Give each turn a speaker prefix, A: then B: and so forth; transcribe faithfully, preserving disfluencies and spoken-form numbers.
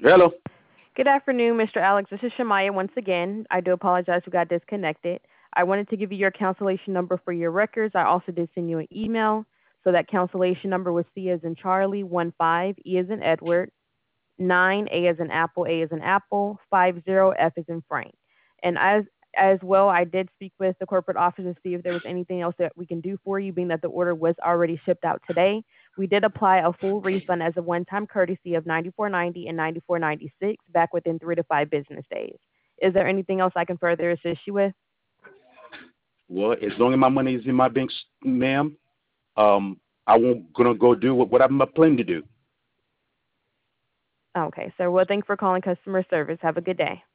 A: Hello.
B: Good afternoon, Mister Alex. This is Shamaya once again. I do apologize we got disconnected. I wanted to give you your cancellation number for your records. I also did send you an email. So that cancellation number was C as in Charlie, one five, E as in Edward, nine, A as in Apple, A as in Apple, five zero, F as in Frank. And as as well, I did speak with the corporate office to see if there was anything else that we can do for you, being that the order was already shipped out today. We did apply a full refund as a one-time courtesy of ninety-four ninety and ninety-four ninety-six back within three to five business days. Is there anything else I can further assist you with?
A: Well, as long as my money is in my bank, ma'am, um, I won't gonna go do what, what I'm planning to do.
B: Okay, sir. Well, thanks for calling customer service. Have a good day.